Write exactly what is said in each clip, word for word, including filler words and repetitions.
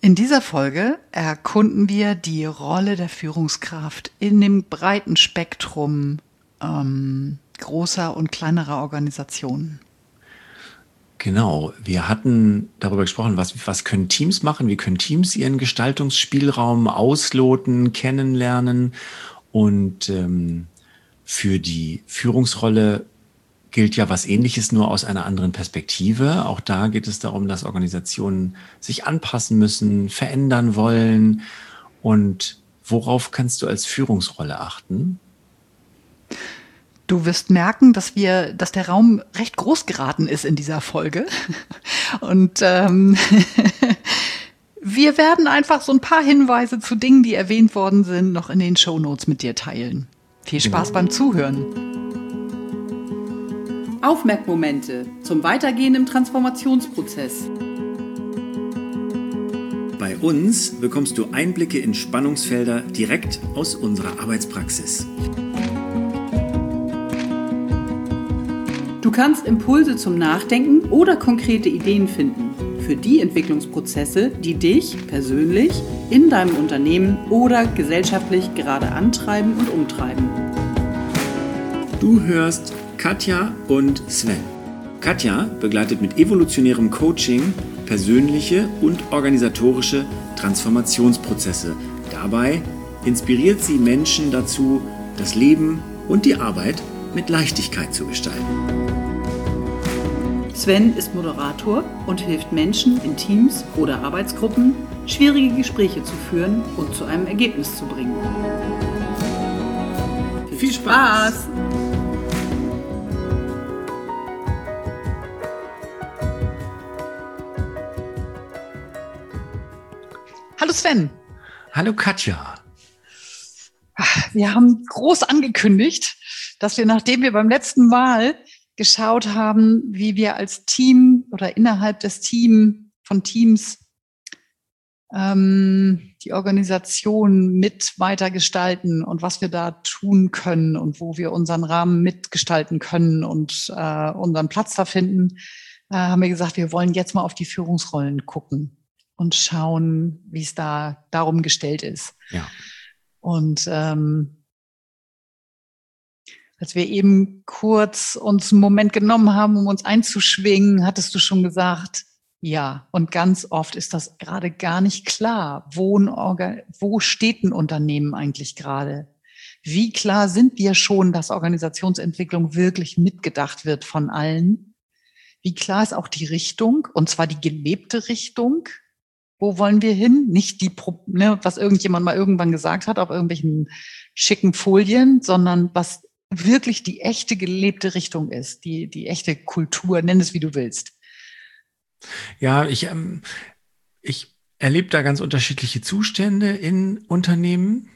In dieser Folge erkunden wir die Rolle der Führungskraft in dem breiten Spektrum ähm, großer und kleinerer Organisationen. Genau, wir hatten darüber gesprochen, was, was können Teams machen, wie können Teams ihren Gestaltungsspielraum ausloten, kennenlernen und ähm, für die Führungsrolle gilt ja was Ähnliches, nur aus einer anderen Perspektive. Auch da geht es darum, dass Organisationen sich anpassen müssen, verändern wollen. Und worauf kannst du als Führungsrolle achten? Du wirst merken, dass wir, dass der Raum recht groß geraten ist in dieser Folge. Und ähm, wir werden einfach so ein paar Hinweise zu Dingen, die erwähnt worden sind, noch in den Shownotes mit dir teilen. Viel Spaß beim Zuhören. Aufmerkmomente zum Weitergehen im Transformationsprozess. Bei uns bekommst du Einblicke in Spannungsfelder direkt aus unserer Arbeitspraxis. Du kannst Impulse zum Nachdenken oder konkrete Ideen finden für die Entwicklungsprozesse, die dich persönlich in deinem Unternehmen oder gesellschaftlich gerade antreiben und umtreiben. Du hörst Katja und Sven. Katja begleitet mit evolutionärem Coaching persönliche und organisatorische Transformationsprozesse. Dabei inspiriert sie Menschen dazu, das Leben und die Arbeit mit Leichtigkeit zu gestalten. Sven ist Moderator und hilft Menschen in Teams oder Arbeitsgruppen, schwierige Gespräche zu führen und zu einem Ergebnis zu bringen. Viel Spaß! Hallo Sven. Hallo Katja. Wir haben groß angekündigt, dass wir, nachdem wir beim letzten Mal geschaut haben, wie wir als Team oder innerhalb des Team von Teams ähm, die Organisation mit weiter gestalten und was wir da tun können und wo wir unseren Rahmen mitgestalten können und äh, unseren Platz da finden, äh, haben wir gesagt, wir wollen jetzt mal auf die Führungsrollen gucken und schauen, wie es da darum gestellt ist. Ja. Und ähm, als wir eben kurz uns einen Moment genommen haben, um uns einzuschwingen, hattest du schon gesagt, ja, und ganz oft ist das gerade gar nicht klar. Wo, ein Orga- wo steht ein Unternehmen eigentlich gerade? Wie klar sind wir schon, dass Organisationsentwicklung wirklich mitgedacht wird von allen? Wie klar ist auch die Richtung, und zwar die gelebte Richtung? Wo wollen wir hin? Nicht die, ne, was irgendjemand mal irgendwann gesagt hat auf irgendwelchen schicken Folien, sondern was wirklich die echte gelebte Richtung ist, die, die echte Kultur, nenn es wie du willst. Ja, ich, ähm, ich erlebe da ganz unterschiedliche Zustände in Unternehmen.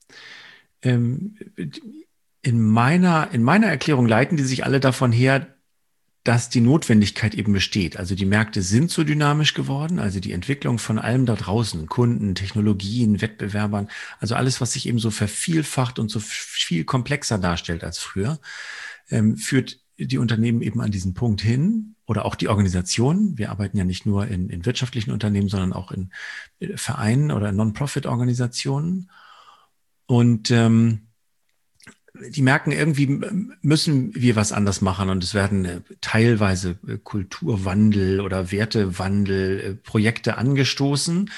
Ähm, in meiner, in meiner Erklärung leiten die sich alle davon her, dass die Notwendigkeit eben besteht. Also die Märkte sind so dynamisch geworden, also die Entwicklung von allem da draußen, Kunden, Technologien, Wettbewerbern, also alles, was sich eben so vervielfacht und so viel komplexer darstellt als früher, ähm, führt die Unternehmen eben an diesen Punkt hin oder auch die Organisationen. Wir arbeiten ja nicht nur in, in wirtschaftlichen Unternehmen, sondern auch in Vereinen oder Non-Profit-Organisationen. Und ähm, die merken, irgendwie müssen wir was anders machen und es werden teilweise Kulturwandel oder Wertewandel, Projekte angestoßen,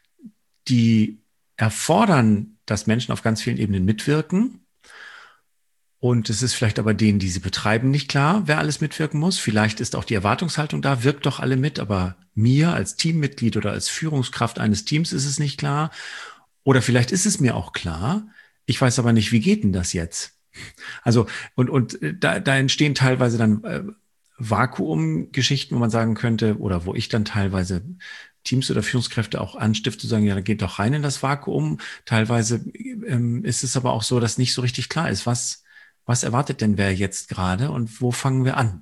die erfordern, dass Menschen auf ganz vielen Ebenen mitwirken. Und es ist vielleicht aber denen, die sie betreiben, nicht klar, wer alles mitwirken muss. Vielleicht ist auch die Erwartungshaltung da, wirkt doch alle mit, aber mir als Teammitglied oder als Führungskraft eines Teams ist es nicht klar. Oder vielleicht ist es mir auch klar, ich weiß aber nicht, wie geht denn das jetzt? Also, und, und da, da entstehen teilweise dann äh, Vakuumgeschichten, wo man sagen könnte, oder wo ich dann teilweise Teams oder Führungskräfte auch anstifte, zu sagen, ja, geht doch rein in das Vakuum. Teilweise ähm, ist es aber auch so, dass nicht so richtig klar ist, was, was erwartet denn wer jetzt gerade und wo fangen wir an?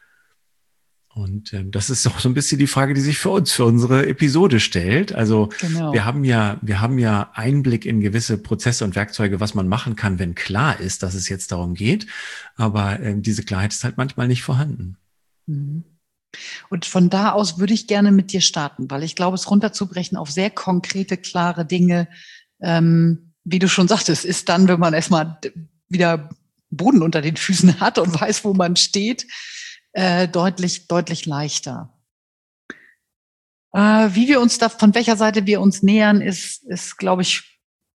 Und ähm, das ist auch so ein bisschen die Frage, die sich für uns, für unsere Episode stellt. Also Genau. wir haben ja, wir haben ja Einblick in gewisse Prozesse und Werkzeuge, was man machen kann, wenn klar ist, dass es jetzt darum geht. Aber ähm, diese Klarheit ist halt manchmal nicht vorhanden. Mhm. Und von da aus würde ich gerne mit dir starten, weil ich glaube, es runterzubrechen auf sehr konkrete, klare Dinge, ähm, wie du schon sagtest, ist dann, wenn man erstmal wieder Boden unter den Füßen hat und weiß, wo man steht, äh, deutlich, deutlich leichter. Äh, wie wir uns da, von welcher Seite wir uns nähern, ist, ist, glaube ich,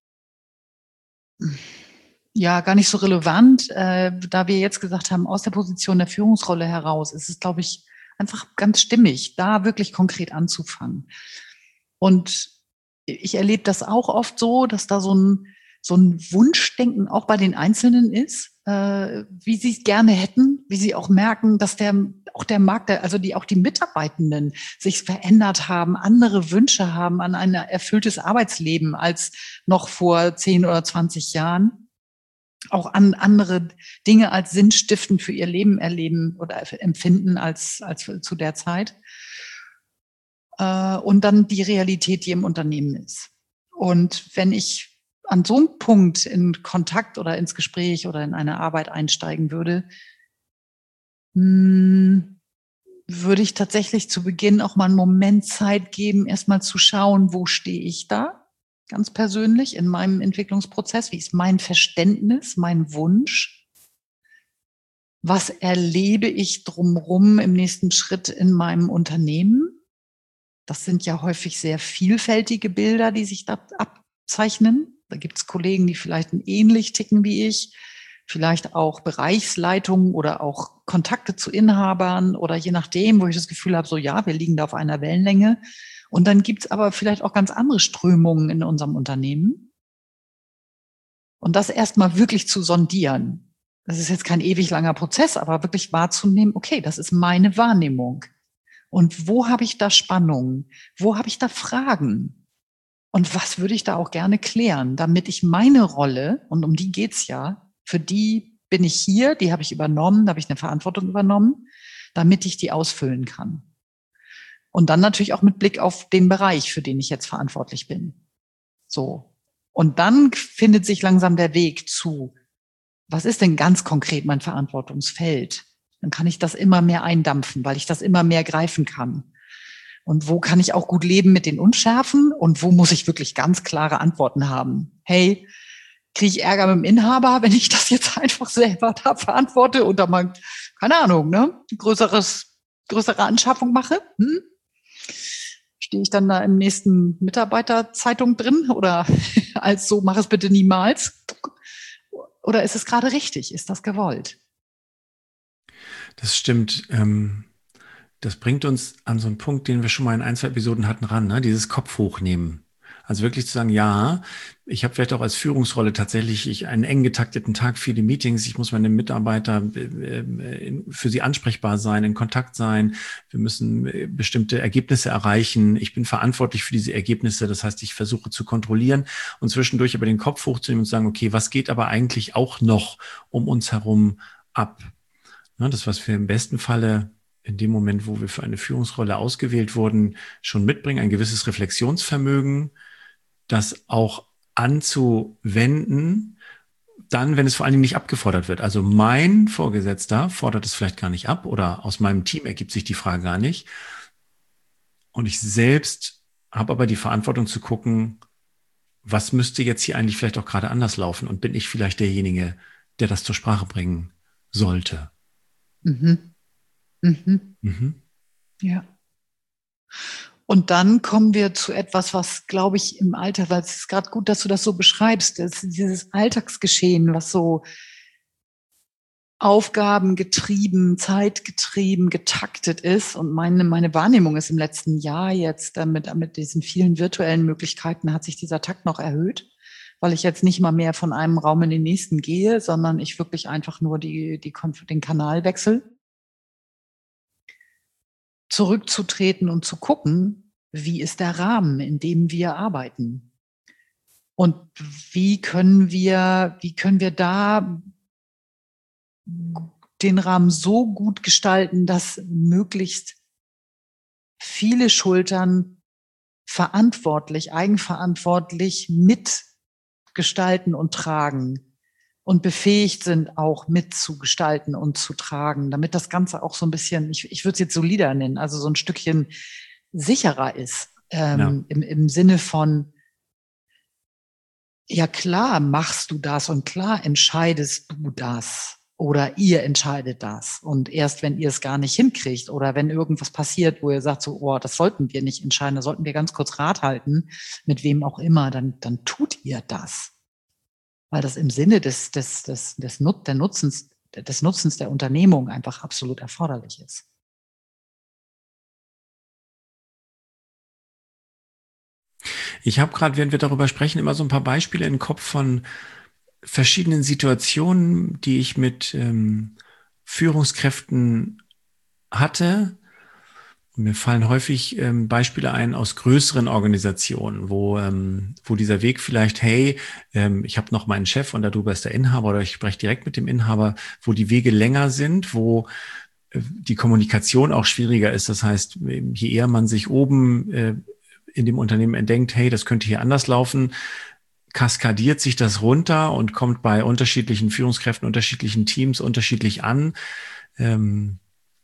ja, gar nicht so relevant. Äh, da wir jetzt gesagt haben, aus der Position der Führungsrolle heraus, ist es, glaube ich, einfach ganz stimmig, da wirklich konkret anzufangen. Und ich erlebe das auch oft so, dass da so ein, so ein Wunschdenken auch bei den Einzelnen ist, äh, wie sie es gerne hätten, wie sie auch merken, dass der, auch der Markt, also die, auch die Mitarbeitenden sich verändert haben, andere Wünsche haben an ein erfülltes Arbeitsleben als noch vor zehn oder zwanzig Jahren. Auch an andere Dinge als sinnstiftend für ihr Leben erleben oder empfinden als, als zu der Zeit. Äh, und dann die Realität, die im Unternehmen ist. Und wenn ich an so einem Punkt in Kontakt oder ins Gespräch oder in eine Arbeit einsteigen würde, mh, würde ich tatsächlich zu Beginn auch mal einen Moment Zeit geben, erstmal zu schauen, wo stehe ich da? Ganz persönlich in meinem Entwicklungsprozess. Wie ist mein Verständnis, mein Wunsch? Was erlebe ich drumherum im nächsten Schritt in meinem Unternehmen? Das sind ja häufig sehr vielfältige Bilder, die sich da abzeichnen. Da gibt es Kollegen, die vielleicht ähnlich ticken wie ich, vielleicht auch Bereichsleitungen oder auch Kontakte zu Inhabern oder je nachdem, wo ich das Gefühl habe, so ja, wir liegen da auf einer Wellenlänge. Und dann gibt es aber vielleicht auch ganz andere Strömungen in unserem Unternehmen. Und das erstmal wirklich zu sondieren. Das ist jetzt kein ewig langer Prozess, aber wirklich wahrzunehmen, okay, das ist meine Wahrnehmung. Und wo habe ich da Spannungen? Wo habe ich da Fragen? Und was würde ich da auch gerne klären, damit ich meine Rolle, und um die geht's ja, für die bin ich hier, die habe ich übernommen, da habe ich eine Verantwortung übernommen, damit ich die ausfüllen kann. Und dann natürlich auch mit Blick auf den Bereich, für den ich jetzt verantwortlich bin. So. Und dann findet sich langsam der Weg zu, was ist denn ganz konkret mein Verantwortungsfeld? Dann kann ich das immer mehr eindampfen, weil ich das immer mehr greifen kann. Und wo kann ich auch gut leben mit den Unschärfen? Und wo muss ich wirklich ganz klare Antworten haben? Hey, kriege ich Ärger mit dem Inhaber, wenn ich das jetzt einfach selber da verantworte und da mal, keine Ahnung, ne, größeres, größere Anschaffung mache? Hm? Stehe ich dann da im nächsten Mitarbeiterzeitung drin oder als so, mach es bitte niemals? Oder ist es gerade richtig? Ist das gewollt? Das stimmt. Ähm, das bringt uns an so einen Punkt, den wir schon mal in ein, zwei Episoden hatten, ran, ne? Dieses Kopf hochnehmen. Also wirklich zu sagen, ja, ich habe vielleicht auch als Führungsrolle tatsächlich ich einen eng getakteten Tag, viele Meetings, ich muss meine Mitarbeiter äh, für sie ansprechbar sein, in Kontakt sein, wir müssen äh, bestimmte Ergebnisse erreichen, ich bin verantwortlich für diese Ergebnisse, das heißt, ich versuche zu kontrollieren und zwischendurch aber den Kopf hochzunehmen und zu sagen, okay, was geht aber eigentlich auch noch um uns herum ab? Ja, das, was wir im besten Falle in dem Moment, wo wir für eine Führungsrolle ausgewählt wurden, schon mitbringen, ein gewisses Reflexionsvermögen, das auch anzuwenden, dann, wenn es vor allen Dingen nicht abgefordert wird. Also mein Vorgesetzter fordert es vielleicht gar nicht ab oder aus meinem Team ergibt sich die Frage gar nicht. Und ich selbst habe aber die Verantwortung zu gucken, was müsste jetzt hier eigentlich vielleicht auch gerade anders laufen und bin ich vielleicht derjenige, der das zur Sprache bringen sollte. Mhm. Mhm. Mhm. Ja. Und dann kommen wir zu etwas, was, glaube ich, im Alltag, weil es ist gerade gut, dass du das so beschreibst, das ist dieses Alltagsgeschehen, was so aufgabengetrieben, zeitgetrieben, getaktet ist. Und meine, meine Wahrnehmung ist im letzten Jahr jetzt, damit, mit diesen vielen virtuellen Möglichkeiten hat sich dieser Takt noch erhöht, weil ich jetzt nicht mal mehr von einem Raum in den nächsten gehe, sondern ich wirklich einfach nur die, die, den Kanal wechsle. Zurückzutreten und zu gucken, wie ist der Rahmen, in dem wir arbeiten? Und wie können wir, wie können wir da den Rahmen so gut gestalten, dass möglichst viele Schultern verantwortlich, eigenverantwortlich mitgestalten und tragen. und befähigt sind, auch mitzugestalten und zu tragen, damit das Ganze auch so ein bisschen, ich, ich würde es jetzt solider nennen, also so ein Stückchen sicherer ist, ähm, ja. im, im Sinne von, ja klar machst du das und klar entscheidest du das oder ihr entscheidet das. Und erst wenn ihr es gar nicht hinkriegt oder wenn irgendwas passiert, wo ihr sagt so, oh, das sollten wir nicht entscheiden, da sollten wir ganz kurz Rat halten, mit wem auch immer, dann, dann tut ihr das. Weil das im Sinne des, des, des, des, Nut- der Nutzens, des Nutzens der Unternehmung einfach absolut erforderlich ist. Ich habe gerade, während wir darüber sprechen, immer so ein paar Beispiele im Kopf von verschiedenen Situationen, die ich mit ähm, Führungskräften hatte. Und mir fallen häufig ähm, Beispiele ein aus größeren Organisationen, wo ähm, wo dieser Weg vielleicht, hey, ähm, ich habe noch meinen Chef und darüber ist der Inhaber oder ich spreche direkt mit dem Inhaber, wo die Wege länger sind, wo äh, die Kommunikation auch schwieriger ist. Das heißt, je eher man sich oben äh, in dem Unternehmen entdenkt, hey, das könnte hier anders laufen, kaskadiert sich das runter und kommt bei unterschiedlichen Führungskräften, unterschiedlichen Teams unterschiedlich an. Ähm,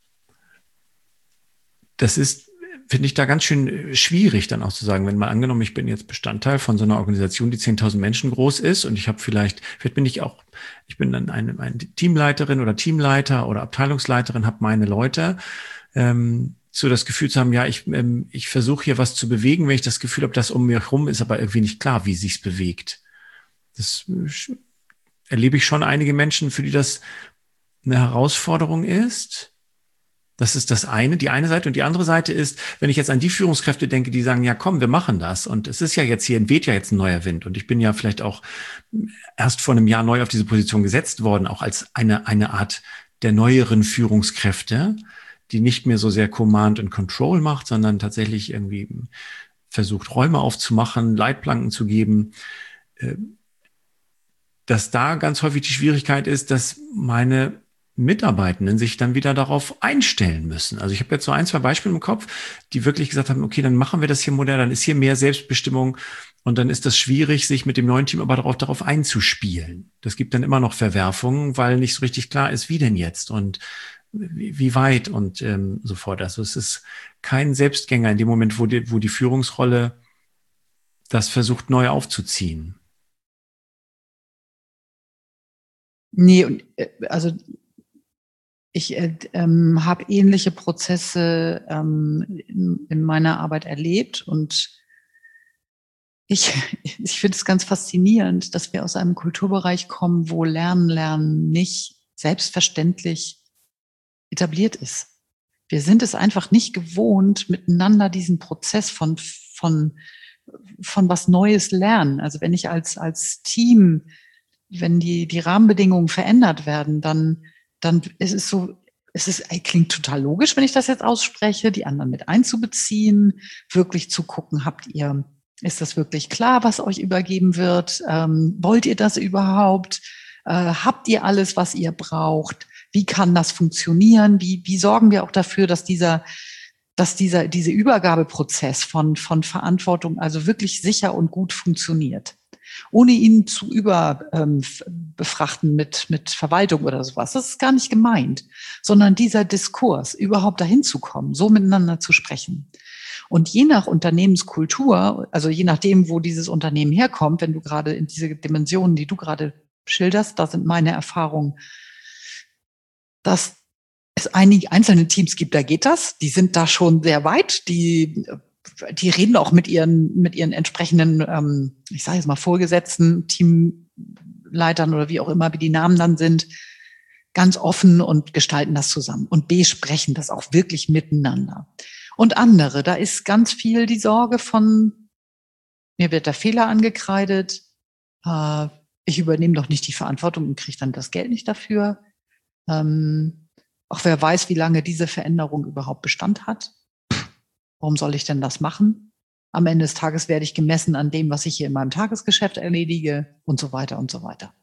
das ist, finde ich, da ganz schön schwierig dann auch zu sagen, wenn mal angenommen, ich bin jetzt Bestandteil von so einer Organisation, die zehntausend Menschen groß ist und ich habe vielleicht, vielleicht bin ich auch, ich bin dann eine, eine Teamleiterin oder Teamleiter oder Abteilungsleiterin, habe meine Leute, ähm, so das Gefühl zu haben, ja, ich, ähm, ich versuche hier was zu bewegen, wenn ich das Gefühl habe, dass um mir herum ist, aber irgendwie nicht klar, wie sich's bewegt. Das äh, erlebe ich schon einige Menschen, für die das eine Herausforderung ist. Das ist das eine, die eine Seite. Und die andere Seite ist, wenn ich jetzt an die Führungskräfte denke, die sagen, ja komm, wir machen das. Und es ist ja jetzt hier, weht ja jetzt ein neuer Wind. Und ich bin ja vielleicht auch erst vor einem Jahr neu auf diese Position gesetzt worden, auch als eine, eine Art der neueren Führungskräfte, die nicht mehr so sehr Command and Control macht, sondern tatsächlich irgendwie versucht, Räume aufzumachen, Leitplanken zu geben, dass da ganz häufig die Schwierigkeit ist, dass meine Mitarbeitenden sich dann wieder darauf einstellen müssen. Also ich habe jetzt so ein, zwei Beispiele im Kopf, die wirklich gesagt haben, okay, dann machen wir das hier modern, dann ist hier mehr Selbstbestimmung und dann ist das schwierig, sich mit dem neuen Team aber darauf, darauf einzuspielen. Das gibt dann immer noch Verwerfungen, weil nicht so richtig klar ist, wie denn jetzt und wie, wie weit und ähm, so fort. Also es ist kein Selbstgänger in dem Moment, wo die, wo die Führungsrolle das versucht, neu aufzuziehen. Nee, und äh, also ich äh, ähm, habe ähnliche Prozesse ähm, in, in meiner Arbeit erlebt und ich, ich finde es ganz faszinierend, dass wir aus einem Kulturbereich kommen, wo Lernen, Lernen nicht selbstverständlich etabliert ist. Wir sind es einfach nicht gewohnt, miteinander diesen Prozess von, von, von was Neues lernen. Also wenn ich als, als Team, wenn die, die Rahmenbedingungen verändert werden, dann, dann ist es so, es ist, klingt total logisch, wenn ich das jetzt ausspreche, die anderen mit einzubeziehen, wirklich zu gucken, habt ihr, ist das wirklich klar, was euch übergeben wird? Ähm, wollt ihr das überhaupt? Äh, habt ihr alles, was ihr braucht? Wie kann das funktionieren? Wie, wie sorgen wir auch dafür, dass dieser, dass dieser, dieser Übergabeprozess von, von Verantwortung also wirklich sicher und gut funktioniert? Ohne ihn zu überbefrachten ähm, mit, mit Verwaltung oder sowas. Das ist gar nicht gemeint, sondern dieser Diskurs, überhaupt dahin zu kommen, so miteinander zu sprechen. Und je nach Unternehmenskultur, also je nachdem, wo dieses Unternehmen herkommt, wenn du gerade in diese Dimensionen, die du gerade schilderst, da sind meine Erfahrungen, dass es einige einzelne Teams gibt, da geht das, die sind da schon sehr weit, die die reden auch mit ihren mit ihren entsprechenden, ähm, ich sage jetzt mal Vorgesetzten, Teamleitern oder wie auch immer, wie die Namen dann sind, ganz offen und gestalten das zusammen und besprechen das auch wirklich miteinander. Und andere, da ist ganz viel die Sorge von, mir wird der Fehler angekreidet, äh, ich übernehme doch nicht die Verantwortung und kriege dann das Geld nicht dafür. Ähm, auch wer weiß, wie lange diese Veränderung überhaupt Bestand hat. Warum soll ich denn das machen? Am Ende des Tages werde ich gemessen an dem, was ich hier in meinem Tagesgeschäft erledige und so weiter und so weiter.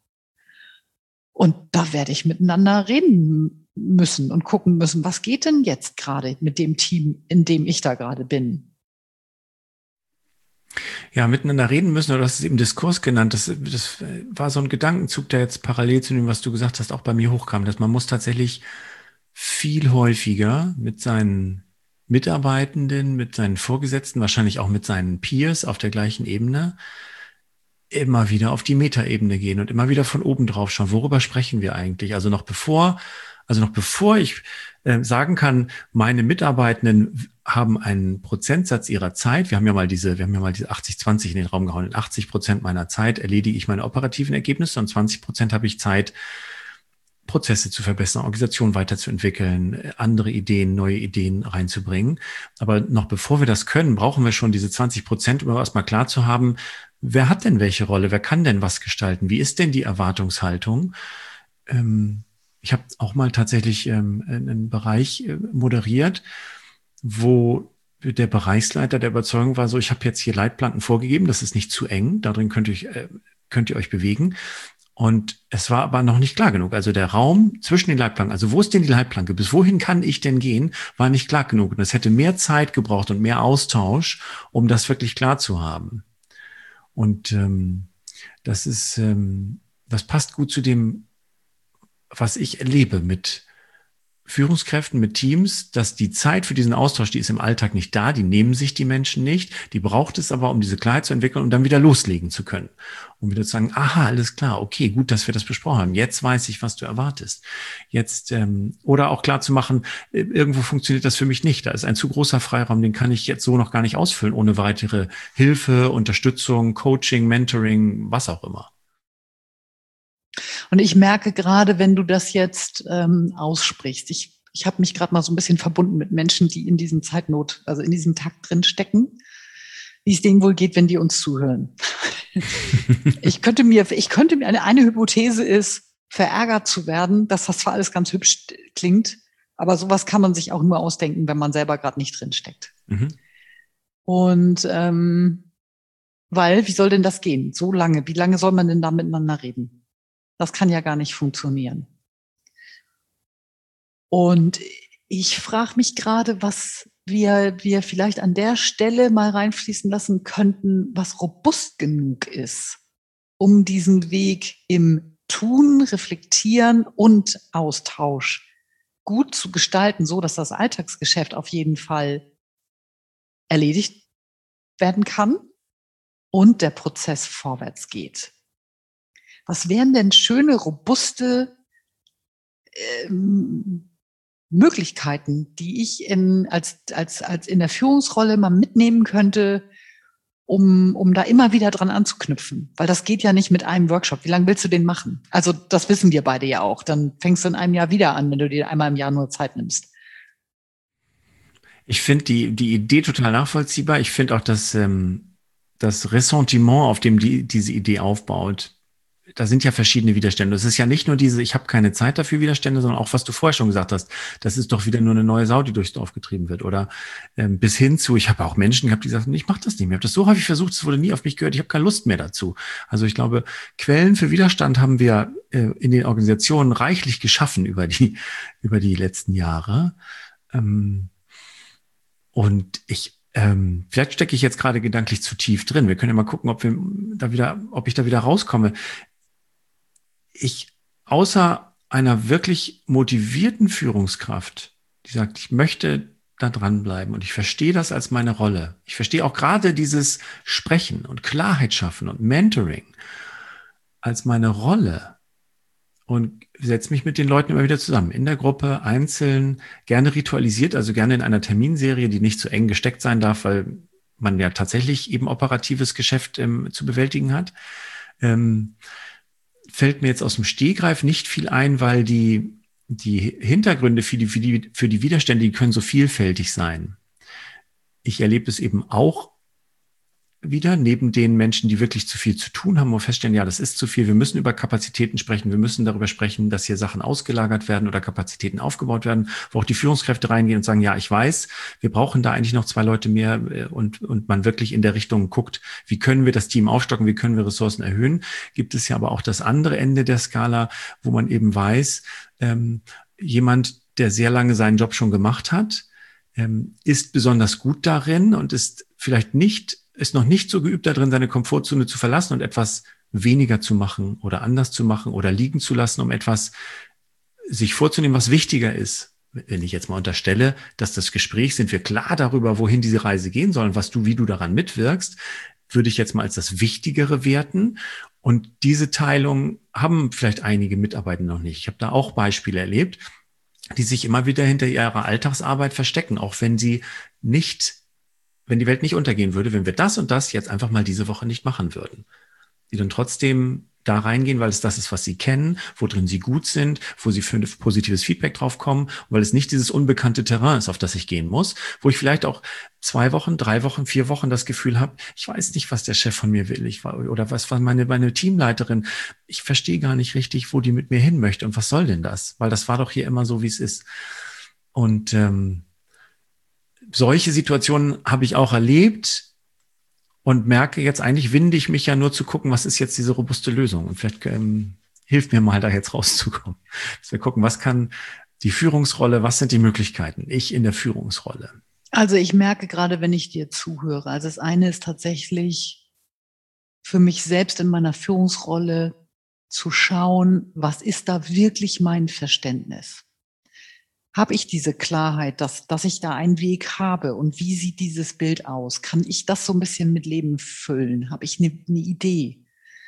Und da werde ich miteinander reden müssen und gucken müssen, was geht denn jetzt gerade mit dem Team, in dem ich da gerade bin? Ja, miteinander reden müssen, oder du hast es eben Diskurs genannt. Das, das war so ein Gedankenzug, der jetzt parallel zu dem, was du gesagt hast, auch bei mir hochkam, dass man muss tatsächlich viel häufiger mit seinen Mitarbeitenden, mit seinen Vorgesetzten, wahrscheinlich auch mit seinen Peers auf der gleichen Ebene, immer wieder auf die Metaebene gehen und immer wieder von oben drauf schauen. Worüber sprechen wir eigentlich? Also noch bevor, also noch bevor ich äh, sagen kann, meine Mitarbeitenden haben einen Prozentsatz ihrer Zeit. Wir haben ja mal diese, wir haben ja mal diese achtzig zwanzig in den Raum gehauen. In achtzig Prozent meiner Zeit erledige ich meine operativen Ergebnisse und zwanzig Prozent habe ich Zeit, Prozesse zu verbessern, Organisation weiterzuentwickeln, andere Ideen, neue Ideen reinzubringen. Aber noch bevor wir das können, brauchen wir schon diese zwanzig Prozent, um erstmal klar zu haben, wer hat denn welche Rolle, wer kann denn was gestalten, wie ist denn die Erwartungshaltung? Ähm, ich habe auch mal tatsächlich ähm, einen Bereich äh, moderiert, wo der Bereichsleiter der Überzeugung war, so, ich habe jetzt hier Leitplanken vorgegeben, das ist nicht zu eng, darin könnt ihr, äh, könnt ihr euch bewegen. Und es war aber noch nicht klar genug. Also der Raum zwischen den Leitplanken, also wo ist denn die Leitplanke, bis wohin kann ich denn gehen, war nicht klar genug. Und es hätte mehr Zeit gebraucht und mehr Austausch, um das wirklich klar zu haben. Und ähm, das ist, ähm, das passt gut zu dem, was ich erlebe mit Führungskräften, mit Teams, dass die Zeit für diesen Austausch, die ist im Alltag nicht da, die nehmen sich die Menschen nicht, die braucht es aber, um diese Klarheit zu entwickeln und dann wieder loslegen zu können. Um wieder zu sagen, aha, alles klar, okay, gut, dass wir das besprochen haben. Jetzt weiß ich, was du erwartest. Jetzt, ähm, oder auch klar zu machen, irgendwo funktioniert das für mich nicht. Da ist ein zu großer Freiraum, den kann ich jetzt so noch gar nicht ausfüllen, ohne weitere Hilfe, Unterstützung, Coaching, Mentoring, was auch immer. Und ich merke gerade, wenn du das jetzt ähm, aussprichst, ich, ich habe mich gerade mal so ein bisschen verbunden mit Menschen, die in diesem Zeitnot, also in diesem Takt drin stecken, wie es denen wohl geht, wenn die uns zuhören. ich könnte mir, ich könnte mir, eine, eine Hypothese ist, verärgert zu werden, dass das zwar alles ganz hübsch klingt, aber sowas kann man sich auch nur ausdenken, wenn man selber gerade nicht drin steckt. Mhm. Und ähm, weil, wie soll denn das gehen? So lange, wie lange soll man denn da miteinander reden? Das kann ja gar nicht funktionieren. Und ich frage mich gerade, was wir, wir vielleicht an der Stelle mal reinfließen lassen könnten, was robust genug ist, um diesen Weg im Tun, Reflektieren und Austausch gut zu gestalten, so dass das Alltagsgeschäft auf jeden Fall erledigt werden kann und der Prozess vorwärts geht. Was wären denn schöne, robuste ähm, Möglichkeiten, die ich in, als, als, als in der Führungsrolle mal mitnehmen könnte, um, um da immer wieder dran anzuknüpfen? Weil das geht ja nicht mit einem Workshop. Wie lange willst du den machen? Also das wissen wir beide ja auch. Dann fängst du in einem Jahr wieder an, wenn du dir einmal im Jahr nur Zeit nimmst. Ich finde die, die Idee total nachvollziehbar. Ich finde auch, dass ähm, das Ressentiment, auf dem die, diese Idee aufbaut, da sind ja verschiedene Widerstände. Es ist ja nicht nur diese, ich habe keine Zeit dafür Widerstände, sondern auch, was du vorher schon gesagt hast, das ist doch wieder nur eine neue Sau, die durchs Dorf getrieben wird. Oder ähm, bis hin zu, ich habe auch Menschen gehabt, die sagten, ich mache das nicht mehr. Ich habe das so häufig versucht, es wurde nie auf mich gehört, ich habe keine Lust mehr dazu. Also ich glaube, Quellen für Widerstand haben wir äh, in den Organisationen reichlich geschaffen über die, über die letzten Jahre. Ähm, und ich Ähm, vielleicht stecke ich jetzt gerade gedanklich zu tief drin. Wir können ja mal gucken, ob wir da wieder, ob ich da wieder rauskomme. Ich, außer einer wirklich motivierten Führungskraft, die sagt, ich möchte da dranbleiben und ich verstehe das als meine Rolle. Ich verstehe auch gerade dieses Sprechen und Klarheit schaffen und Mentoring als meine Rolle und setze mich mit den Leuten immer wieder zusammen, in der Gruppe, einzeln, gerne ritualisiert, also gerne in einer Terminserie, die nicht zu eng gesteckt sein darf, weil man ja tatsächlich eben operatives Geschäft ähm, zu bewältigen hat. Ähm, fällt mir jetzt aus dem Stegreif nicht viel ein, weil die, die Hintergründe für die, für die, für die Widerstände, die können so vielfältig sein. Ich erlebe es eben auch wieder, neben den Menschen, die wirklich zu viel zu tun haben, wo wir feststellen, ja, das ist zu viel, wir müssen über Kapazitäten sprechen, wir müssen darüber sprechen, dass hier Sachen ausgelagert werden oder Kapazitäten aufgebaut werden, wo auch die Führungskräfte reingehen und sagen, ja, ich weiß, wir brauchen da eigentlich noch zwei Leute mehr und, und man wirklich in der Richtung guckt, wie können wir das Team aufstocken, wie können wir Ressourcen erhöhen, gibt es ja aber auch das andere Ende der Skala, wo man eben weiß, ähm, jemand, der sehr lange seinen Job schon gemacht hat, ähm, ist besonders gut darin und ist vielleicht nicht ist noch nicht so geübt darin, seine Komfortzone zu verlassen und etwas weniger zu machen oder anders zu machen oder liegen zu lassen, um etwas sich vorzunehmen, was wichtiger ist. Wenn ich jetzt mal unterstelle, dass das Gespräch, sind wir klar darüber, wohin diese Reise gehen soll und was du, wie du daran mitwirkst, würde ich jetzt mal als das Wichtigere werten. Und diese Teilung haben vielleicht einige Mitarbeiter noch nicht. Ich habe da auch Beispiele erlebt, die sich immer wieder hinter ihrer Alltagsarbeit verstecken, auch wenn sie nicht, wenn die Welt nicht untergehen würde, wenn wir das und das jetzt einfach mal diese Woche nicht machen würden. Die dann trotzdem da reingehen, weil es das ist, was sie kennen, worin sie gut sind, wo sie für ein positives Feedback drauf kommen, weil es nicht dieses unbekannte Terrain ist, auf das ich gehen muss, wo ich vielleicht auch zwei Wochen, drei Wochen, vier Wochen das Gefühl habe, ich weiß nicht, was der Chef von mir will, ich, oder was war meine, meine Teamleiterin, ich verstehe gar nicht richtig, wo die mit mir hin möchte und was soll denn das? Weil das war doch hier immer so, wie es ist. Und ähm, solche Situationen habe ich auch erlebt, und merke jetzt, eigentlich winde ich mich ja nur zu gucken, was ist jetzt diese robuste Lösung. Und vielleicht ähm, hilft mir mal, da jetzt rauszukommen. Dass wir gucken, was kann die Führungsrolle, was sind die Möglichkeiten? Ich in der Führungsrolle. Also ich merke gerade, wenn ich dir zuhöre, also das eine ist tatsächlich für mich selbst in meiner Führungsrolle zu schauen, was ist da wirklich mein Verständnis? Habe ich diese Klarheit, dass, dass ich da einen Weg habe und wie sieht dieses Bild aus? Kann ich das so ein bisschen mit Leben füllen? Habe ich eine, eine Idee?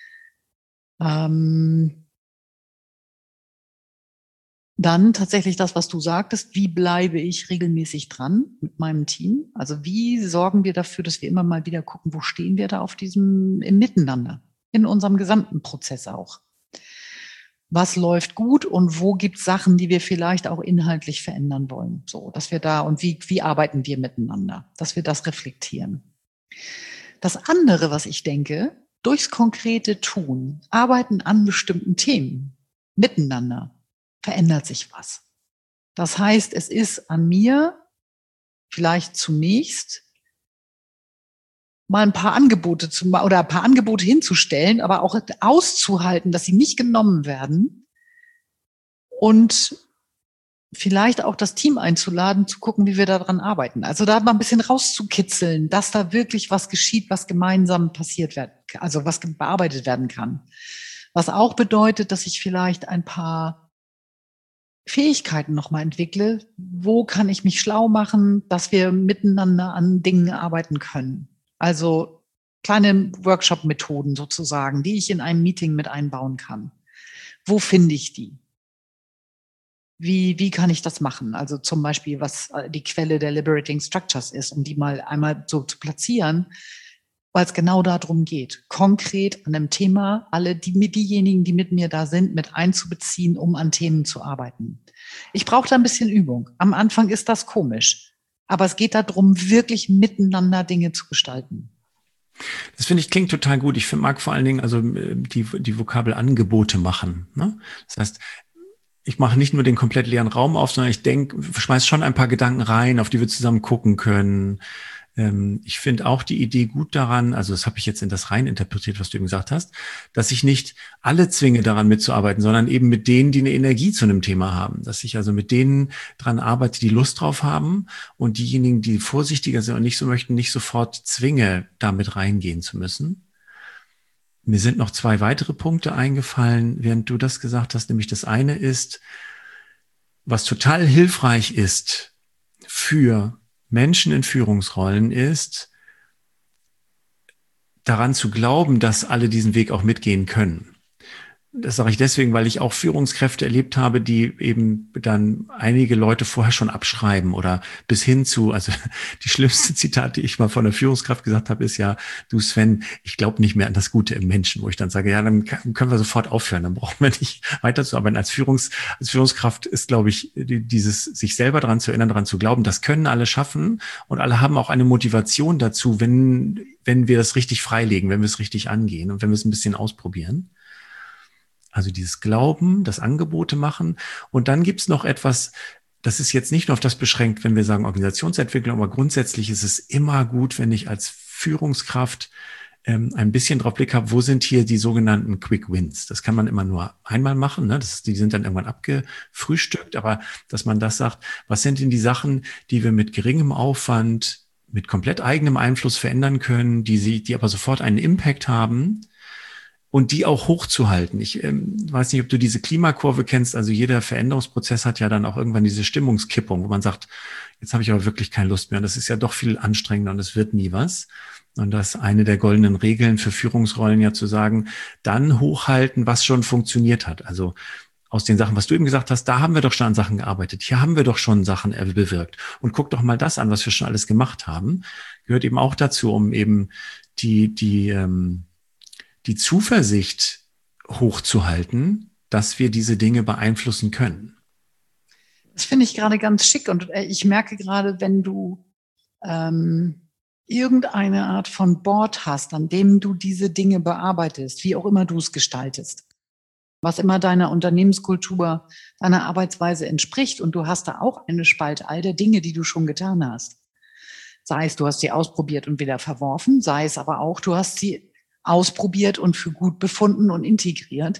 Ähm, dann tatsächlich das, was du sagtest, wie bleibe ich regelmäßig dran mit meinem Team? Also wie sorgen wir dafür, dass wir immer mal wieder gucken, wo stehen wir da auf diesem, im Miteinander, in unserem gesamten Prozess auch? Was läuft gut und wo gibt es Sachen, die wir vielleicht auch inhaltlich verändern wollen? So, dass wir da und wie, wie arbeiten wir miteinander, dass wir das reflektieren. Das andere, was ich denke, durchs konkrete Tun, Arbeiten an bestimmten Themen miteinander, verändert sich was. Das heißt, es ist an mir vielleicht zunächst mal ein paar Angebote zu oder ein paar Angebote hinzustellen, aber auch auszuhalten, dass sie nicht genommen werden und vielleicht auch das Team einzuladen, zu gucken, wie wir daran arbeiten. Also da mal ein bisschen rauszukitzeln, dass da wirklich was geschieht, was gemeinsam passiert wird, also was bearbeitet werden kann. Was auch bedeutet, dass ich vielleicht ein paar Fähigkeiten nochmal entwickle. Wo kann ich mich schlau machen, dass wir miteinander an Dingen arbeiten können? Also kleine Workshop-Methoden sozusagen, die ich in einem Meeting mit einbauen kann. Wo finde ich die? Wie, wie kann ich das machen? Also zum Beispiel, was die Quelle der Liberating Structures ist, um die mal einmal so zu platzieren, weil es genau darum geht, konkret an einem Thema alle die, diejenigen, die mit mir da sind, mit einzubeziehen, um an Themen zu arbeiten. Ich brauche da ein bisschen Übung. Am Anfang ist das komisch. Aber es geht darum, wirklich miteinander Dinge zu gestalten. Das finde ich klingt total gut. Ich mag vor allen Dingen also die, die Vokabel Angebote machen. Ne? Das heißt, ich mache nicht nur den komplett leeren Raum auf, sondern ich denke, schmeiß schon ein paar Gedanken rein, auf die wir zusammen gucken können. Ich finde auch die Idee gut daran, also das habe ich jetzt in das rein interpretiert, was du eben gesagt hast, dass ich nicht alle zwinge, daran mitzuarbeiten, sondern eben mit denen, die eine Energie zu einem Thema haben. Dass ich also mit denen dran arbeite, die Lust drauf haben und diejenigen, die vorsichtiger sind und nicht so möchten, nicht sofort zwinge, damit reingehen zu müssen. Mir sind noch zwei weitere Punkte eingefallen, während du das gesagt hast, nämlich das eine ist, was total hilfreich ist für Menschen in Führungsrollen ist, daran zu glauben, dass alle diesen Weg auch mitgehen können. Das sage ich deswegen, weil ich auch Führungskräfte erlebt habe, die eben dann einige Leute vorher schon abschreiben oder bis hin zu, also die schlimmste Zitat, die ich mal von der Führungskraft gesagt habe, ist ja, du Sven, ich glaube nicht mehr an das Gute im Menschen, wo ich dann sage, ja, dann können wir sofort aufhören, dann brauchen wir nicht weiterzuarbeiten. Als, Führungs, als Führungskraft ist, glaube ich, dieses sich selber daran zu erinnern, daran zu glauben, das können alle schaffen und alle haben auch eine Motivation dazu, wenn, wenn wir das richtig freilegen, wenn wir es richtig angehen und wenn wir es ein bisschen ausprobieren. Also dieses Glauben, das Angebote machen. Und dann gibt's noch etwas, das ist jetzt nicht nur auf das beschränkt, wenn wir sagen Organisationsentwicklung, aber grundsätzlich ist es immer gut, wenn ich als Führungskraft ähm, ein bisschen drauf Blick habe, wo sind hier die sogenannten Quick Wins. Das kann man immer nur einmal machen, ne? Das, die sind dann irgendwann abgefrühstückt, aber dass man das sagt, was sind denn die Sachen, die wir mit geringem Aufwand mit komplett eigenem Einfluss verändern können, die sie, die aber sofort einen Impact haben und die auch hochzuhalten. Ich ähm, weiß nicht, ob du diese Klimakurve kennst. Also jeder Veränderungsprozess hat ja dann auch irgendwann diese Stimmungskippung, wo man sagt, jetzt habe ich aber wirklich keine Lust mehr. Und das ist ja doch viel anstrengender und es wird nie was. Und das ist eine der goldenen Regeln für Führungsrollen ja zu sagen, dann hochhalten, was schon funktioniert hat. Also aus den Sachen, was du eben gesagt hast, da haben wir doch schon an Sachen gearbeitet. Hier haben wir doch schon Sachen bewirkt. Und guck doch mal das an, was wir schon alles gemacht haben. Gehört eben auch dazu, um eben die, die, ähm, die Zuversicht hochzuhalten, dass wir diese Dinge beeinflussen können. Das finde ich gerade ganz schick. Und ich merke gerade, wenn du ähm, irgendeine Art von Board hast, an dem du diese Dinge bearbeitest, wie auch immer du es gestaltest, was immer deiner Unternehmenskultur, deiner Arbeitsweise entspricht, und du hast da auch eine Spalte all der Dinge, die du schon getan hast. Sei es, du hast sie ausprobiert und wieder verworfen, sei es aber auch, du hast sie ausprobiert und für gut befunden und integriert,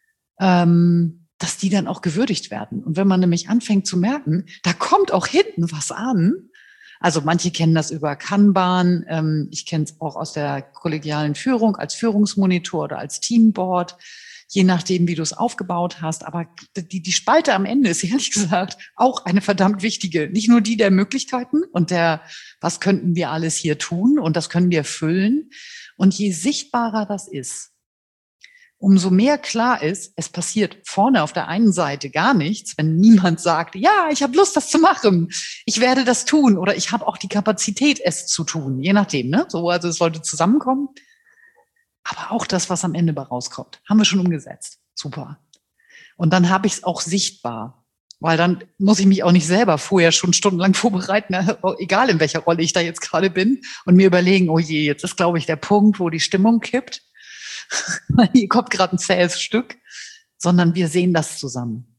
ähm, dass die dann auch gewürdigt werden. Und wenn man nämlich anfängt zu merken, da kommt auch hinten was an. Also manche kennen das über Kanban, ähm, ich kenne es auch aus der kollegialen Führung als Führungsmonitor oder als Teamboard, je nachdem, wie du es aufgebaut hast. Aber die, die Spalte am Ende ist ehrlich gesagt auch eine verdammt wichtige. Nicht nur die der Möglichkeiten und der, was könnten wir alles hier tun und das können wir füllen. Und je sichtbarer das ist, umso mehr klar ist, es passiert vorne auf der einen Seite gar nichts, wenn niemand sagt, ja, ich habe Lust, das zu machen, ich werde das tun oder ich habe auch die Kapazität, es zu tun, je nachdem. Ne? So, also es sollte zusammenkommen. Aber auch das, was am Ende bei rauskommt, haben wir schon umgesetzt. Super. Und dann habe ich es auch sichtbar, weil dann muss ich mich auch nicht selber vorher schon stundenlang vorbereiten, egal in welcher Rolle ich da jetzt gerade bin, und mir überlegen, oh je, jetzt ist, glaube ich, der Punkt, wo die Stimmung kippt. Hier kommt gerade ein zähes Stück, sondern wir sehen das zusammen.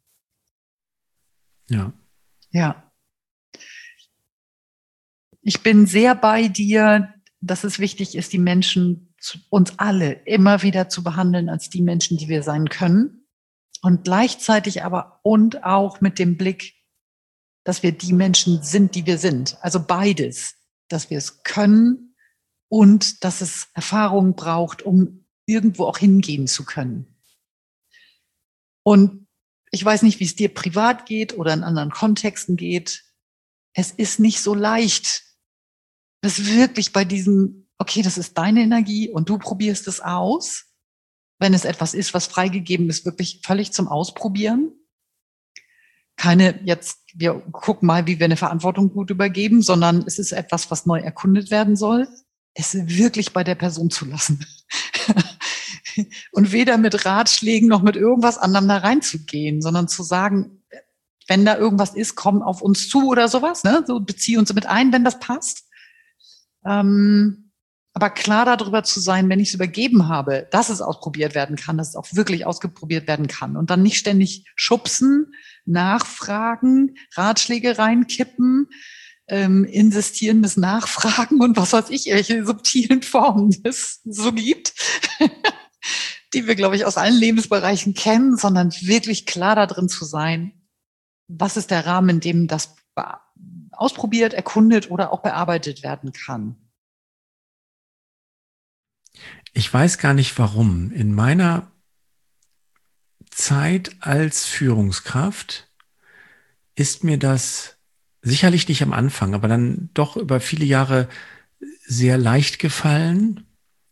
Ja. Ja. Ich bin sehr bei dir, dass es wichtig ist, die Menschen, uns alle immer wieder zu behandeln als die Menschen, die wir sein können. Und gleichzeitig aber und auch mit dem Blick, dass wir die Menschen sind, die wir sind. Also beides, dass wir es können und dass es Erfahrung braucht, um irgendwo auch hingehen zu können. Und ich weiß nicht, wie es dir privat geht oder in anderen Kontexten geht. Es ist nicht so leicht, das wirklich bei diesem, okay, das ist deine Energie und du probierst es aus, wenn es etwas ist, was freigegeben ist, wirklich völlig zum Ausprobieren. Keine, jetzt, wir gucken mal, wie wir eine Verantwortung gut übergeben, sondern es ist etwas, was neu erkundet werden soll, es wirklich bei der Person zu lassen. Und weder mit Ratschlägen noch mit irgendwas anderem da reinzugehen, sondern zu sagen, wenn da irgendwas ist, komm auf uns zu oder sowas, ne? So, bezieh uns mit ein, wenn das passt. Ähm, aber klar darüber zu sein, wenn ich es übergeben habe, dass es ausprobiert werden kann, dass es auch wirklich ausprobiert werden kann. Und dann nicht ständig schubsen, nachfragen, Ratschläge reinkippen, ähm, insistierendes Nachfragen und was weiß ich, welche subtilen Formen es so gibt, die wir, glaube ich, aus allen Lebensbereichen kennen, sondern wirklich klar da drin zu sein, was ist der Rahmen, in dem das ausprobiert, erkundet oder auch bearbeitet werden kann. Ich weiß gar nicht warum. In meiner Zeit als Führungskraft ist mir das sicherlich nicht am Anfang, aber dann doch über viele Jahre sehr leicht gefallen.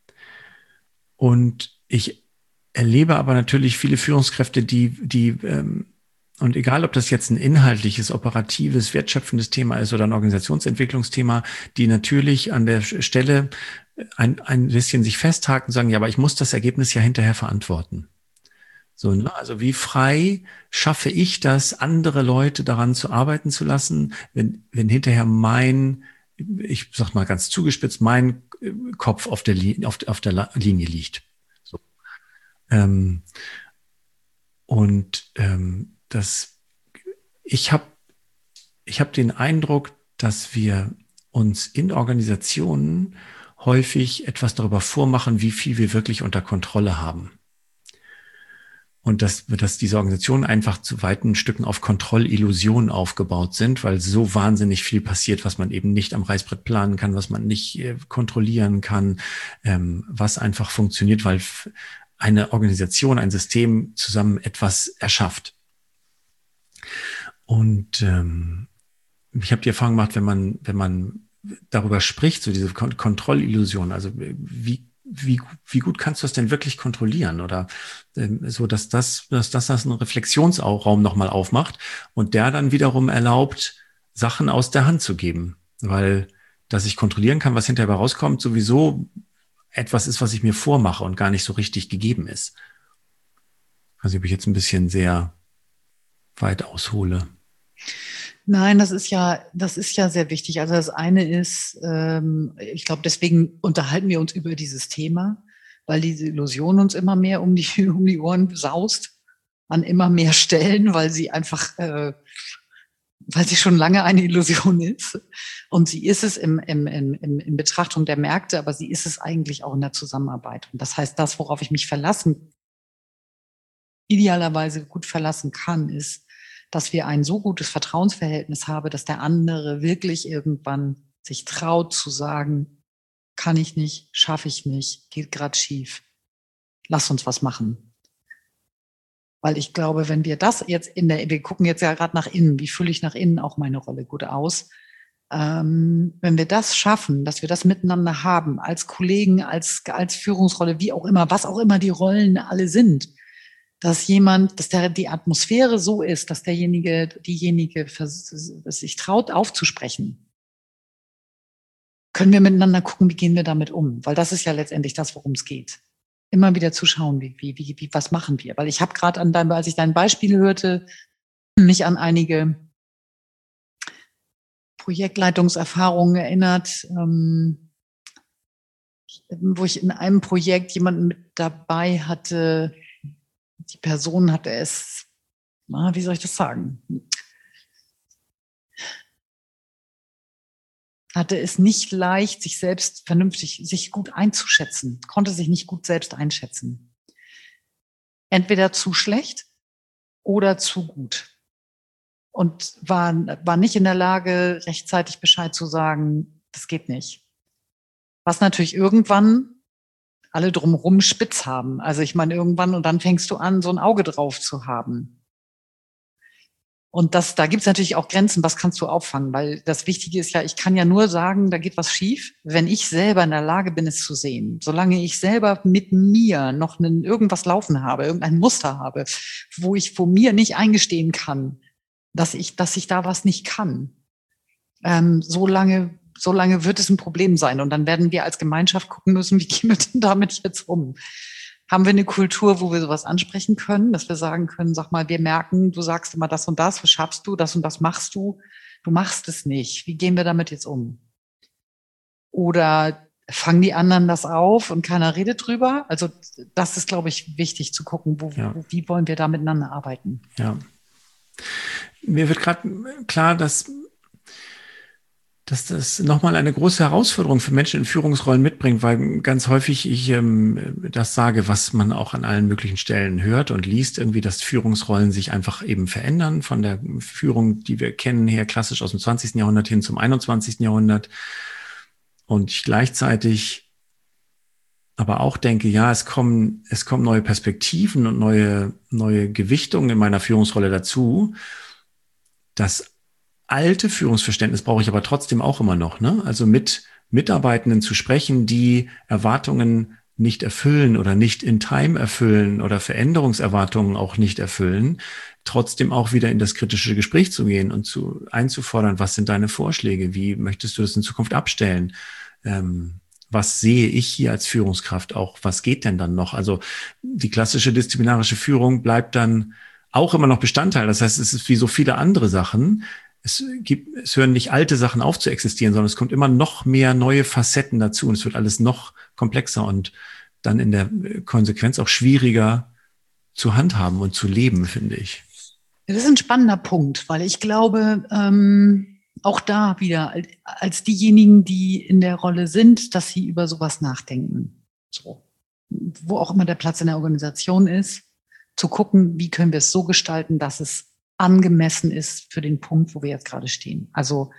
Und ich erlebe aber natürlich viele Führungskräfte, die, die, ähm, und egal, ob das jetzt ein inhaltliches, operatives, wertschöpfendes Thema ist oder ein Organisationsentwicklungsthema, die natürlich an der Stelle ein, ein bisschen sich festhaken und sagen, ja, aber ich muss das Ergebnis ja hinterher verantworten. So, ne? Also wie frei schaffe ich das, andere Leute daran zu arbeiten zu lassen, wenn, wenn hinterher mein, ich sag mal ganz zugespitzt, mein Kopf auf der, Li- auf, auf der Linie liegt. So. Ähm, und ähm, das, ich habe ich hab den Eindruck, dass wir uns in Organisationen häufig etwas darüber vormachen, wie viel wir wirklich unter Kontrolle haben. Und dass, dass diese Organisationen einfach zu weiten Stücken auf Kontrollillusionen aufgebaut sind, weil so wahnsinnig viel passiert, was man eben nicht am Reißbrett planen kann, was man nicht äh, kontrollieren kann, ähm, was einfach funktioniert, weil eine Organisation, ein System zusammen etwas erschafft. Und ähm, ich habe die Erfahrung gemacht, wenn man, wenn man darüber spricht, so diese Kon- Kontrollillusion, also wie Wie, wie gut kannst du das denn wirklich kontrollieren? Oder ähm, so, dass das, dass das, das einen Reflexionsraum nochmal aufmacht und der dann wiederum erlaubt, Sachen aus der Hand zu geben. Weil, dass ich kontrollieren kann, was hinterher rauskommt, sowieso etwas ist, was ich mir vormache und gar nicht so richtig gegeben ist. Also, ob ich jetzt ein bisschen sehr weit aushole. Nein, das ist ja, das ist ja sehr wichtig. Also das eine ist, ähm, ich glaube, deswegen unterhalten wir uns über dieses Thema, weil diese Illusion uns immer mehr um die, um die Ohren saust, an immer mehr Stellen, weil sie einfach, äh, weil sie schon lange eine Illusion ist. Und sie ist es im, im, im, in Betrachtung der Märkte, aber sie ist es eigentlich auch in der Zusammenarbeit. Und das heißt, das, worauf ich mich verlassen, idealerweise gut verlassen kann, ist, dass wir ein so gutes Vertrauensverhältnis haben, dass der andere wirklich irgendwann sich traut zu sagen, kann ich nicht, schaffe ich nicht, geht gerade schief, lass uns was machen. Weil ich glaube, wenn wir das jetzt in der, wir gucken jetzt ja gerade nach innen, wie fülle ich nach innen auch meine Rolle gut aus, ähm, wenn wir das schaffen, dass wir das miteinander haben, als Kollegen, als, als Führungsrolle, wie auch immer, was auch immer die Rollen alle sind, dass jemand, dass der, die Atmosphäre so ist, dass derjenige, diejenige sich traut aufzusprechen, können wir miteinander gucken, wie gehen wir damit um? Weil das ist ja letztendlich das, worum es geht. Immer wieder zu schauen, wie, wie, wie, wie was machen wir? Weil ich habe gerade an deinem, als ich dein Beispiel hörte, mich an einige Projektleitungserfahrungen erinnert, ähm, wo ich in einem Projekt jemanden mit dabei hatte. Die Person hatte es, na, wie soll ich das sagen, hatte es nicht leicht, sich selbst vernünftig, sich gut einzuschätzen, konnte sich nicht gut selbst einschätzen. Entweder zu schlecht oder zu gut. Und war, war nicht in der Lage, rechtzeitig Bescheid zu sagen, das geht nicht. Was natürlich irgendwann alle drumherum spitz haben. Also ich meine, irgendwann, und dann fängst du an, so ein Auge drauf zu haben. Und das, da gibt es natürlich auch Grenzen, was kannst du auffangen? Weil das Wichtige ist ja, ich kann ja nur sagen, da geht was schief, wenn ich selber in der Lage bin, es zu sehen. Solange ich selber mit mir noch einen, irgendwas laufen habe, irgendein Muster habe, wo ich vor mir nicht eingestehen kann, dass ich, dass ich da was nicht kann, ähm, so lange So lange wird es ein Problem sein. Und dann werden wir als Gemeinschaft gucken müssen, wie gehen wir denn damit jetzt um? Haben wir eine Kultur, wo wir sowas ansprechen können, dass wir sagen können, sag mal, wir merken, du sagst immer das und das, was schaffst du, das und das machst du, du machst es nicht. Wie gehen wir damit jetzt um? Oder fangen die anderen das auf und keiner redet drüber? Also das ist, glaube ich, wichtig zu gucken, wo, Ja. wo, wie wollen wir da miteinander arbeiten? Ja. Mir wird gerade klar, dass dass das nochmal eine große Herausforderung für Menschen in Führungsrollen mitbringt, weil ganz häufig ich ähm, das sage, was man auch an allen möglichen Stellen hört und liest, irgendwie, dass Führungsrollen sich einfach eben verändern von der Führung, die wir kennen, her klassisch aus dem zwanzigsten Jahrhundert hin zum einundzwanzigsten Jahrhundert. Und ich gleichzeitig aber auch denke, ja, es kommen, es kommen neue Perspektiven und neue, neue Gewichtungen in meiner Führungsrolle dazu. Das alte Führungsverständnis brauche ich aber trotzdem auch immer noch, ne? Also mit Mitarbeitenden zu sprechen, die Erwartungen nicht erfüllen oder nicht in Time erfüllen oder Veränderungserwartungen auch nicht erfüllen, trotzdem auch wieder in das kritische Gespräch zu gehen und zu einzufordern, was sind deine Vorschläge? Wie möchtest du das in Zukunft abstellen? Ähm, was sehe ich hier als Führungskraft auch? Was geht denn dann noch? Also die klassische disziplinarische Führung bleibt dann auch immer noch Bestandteil. Das heißt, es ist wie so viele andere Sachen. Es gibt, es hören nicht alte Sachen auf zu existieren, sondern es kommt immer noch mehr neue Facetten dazu und es wird alles noch komplexer und dann in der Konsequenz auch schwieriger zu handhaben und zu leben, finde ich. Das ist ein spannender Punkt, weil ich glaube, ähm, auch da wieder als diejenigen, die in der Rolle sind, dass sie über sowas nachdenken. So. Wo auch immer der Platz in der Organisation ist, zu gucken, wie können wir es so gestalten, dass es angemessen ist für den Punkt, wo wir jetzt gerade stehen. Also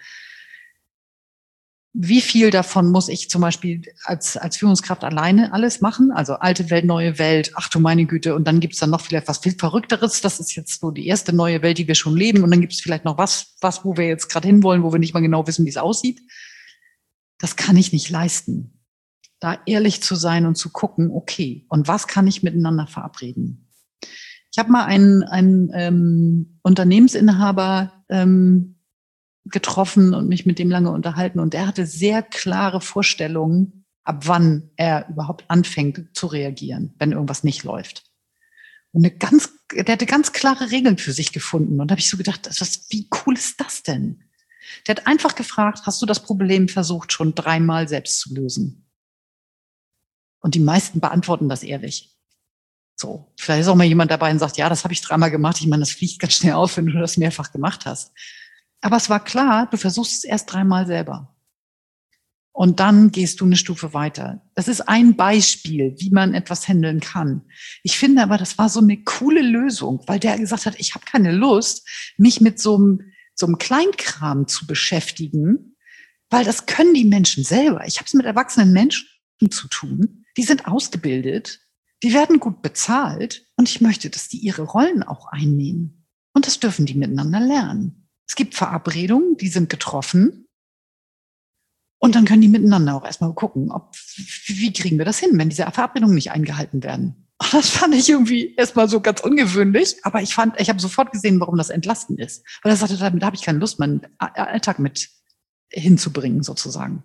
wie viel davon muss ich zum Beispiel als, als Führungskraft alleine alles machen? Also alte Welt, neue Welt, ach du meine Güte, und dann gibt es dann noch vielleicht was viel Verrückteres. Das ist jetzt so die erste neue Welt, die wir schon leben. Und dann gibt es vielleicht noch was, was, wo wir jetzt gerade hinwollen, wo wir nicht mal genau wissen, wie es aussieht. Das kann ich nicht leisten. Da ehrlich zu sein und zu gucken, okay, und was kann ich miteinander verabreden? Ich habe mal einen, einen ähm, Unternehmensinhaber ähm, getroffen und mich mit dem lange unterhalten. Und er hatte sehr klare Vorstellungen, ab wann er überhaupt anfängt zu reagieren, wenn irgendwas nicht läuft. Und eine ganz, der hatte ganz klare Regeln für sich gefunden. Und da habe ich so gedacht, was, wie cool ist das denn? Der hat einfach gefragt, hast du das Problem versucht, schon dreimal selbst zu lösen? Und die meisten beantworten das ehrlich. So, vielleicht ist auch mal jemand dabei und sagt, ja, das habe ich dreimal gemacht. Ich meine, das fliegt ganz schnell auf, wenn du das mehrfach gemacht hast. Aber es war klar, du versuchst es erst dreimal selber. Und dann gehst du eine Stufe weiter. Das ist ein Beispiel, wie man etwas handeln kann. Ich finde aber, das war so eine coole Lösung, weil der gesagt hat, ich habe keine Lust, mich mit so einem, so einem Kleinkram zu beschäftigen, weil das können die Menschen selber. Ich habe es mit erwachsenen Menschen zu tun. Die sind ausgebildet, die werden gut bezahlt und ich möchte, dass die ihre Rollen auch einnehmen. Und das dürfen die miteinander lernen. Es gibt Verabredungen, die sind getroffen und dann können die miteinander auch erstmal gucken, ob, wie kriegen wir das hin, wenn diese Verabredungen nicht eingehalten werden. Und das fand ich irgendwie erstmal so ganz ungewöhnlich, aber ich fand, ich habe sofort gesehen, warum das entlastend ist. Weil er sagte, da habe ich keine Lust, meinen Alltag mit hinzubringen sozusagen.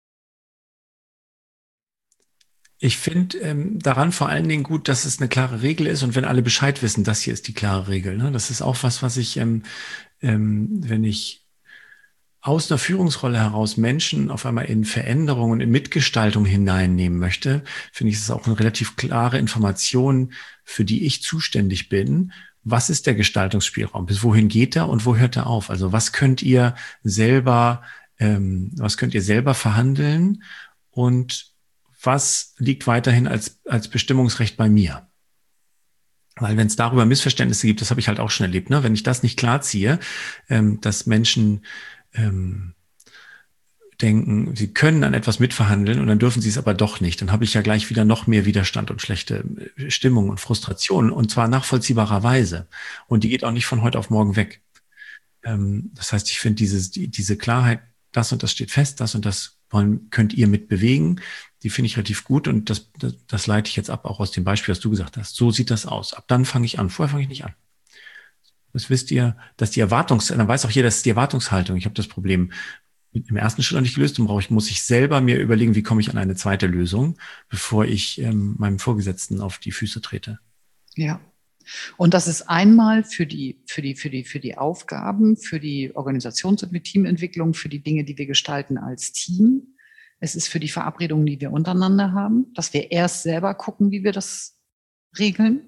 Ich finde ähm, daran vor allen Dingen gut, dass es eine klare Regel ist und wenn alle Bescheid wissen, das hier ist die klare Regel. Ne? Das ist auch was, was ich, ähm, ähm, wenn ich aus einer Führungsrolle heraus Menschen auf einmal in Veränderungen, in Mitgestaltung hineinnehmen möchte, finde ich, es ist auch eine relativ klare Information, für die ich zuständig bin. Was ist der Gestaltungsspielraum? Bis wohin geht er und wo hört er auf? Also was könnt ihr selber, ähm, was könnt ihr selber verhandeln und was liegt weiterhin als, als Bestimmungsrecht bei mir? Weil wenn es darüber Missverständnisse gibt, das habe ich halt auch schon erlebt, ne? Wenn ich das nicht klar ziehe, ähm, dass Menschen ähm, denken, sie können an etwas mitverhandeln und dann dürfen sie es aber doch nicht, dann habe ich ja gleich wieder noch mehr Widerstand und schlechte Stimmung und Frustration und zwar nachvollziehbarerweise. Und die geht auch nicht von heute auf morgen weg. Ähm, das heißt, ich finde dieses, die, diese Klarheit, das und das steht fest, das und das wollen, könnt ihr mitbewegen, die finde ich relativ gut und das, das, das leite ich jetzt ab, auch aus dem Beispiel, was du gesagt hast. So sieht das aus. Ab dann fange ich an. Vorher fange ich nicht an. Das wisst ihr, dass die Erwartungs, dann weiß auch jeder, das ist die Erwartungshaltung. Ich habe das Problem im ersten Schritt noch nicht gelöst und brauche ich, muss ich selber mir überlegen, wie komme ich an eine zweite Lösung, bevor ich ähm, meinem Vorgesetzten auf die Füße trete. Ja. Und das ist einmal für die, für die, für die, für die Aufgaben, für die Organisations- und Teamentwicklung, für die Dinge, die wir gestalten als Team. Es ist für die Verabredungen, die wir untereinander haben, dass wir erst selber gucken, wie wir das regeln.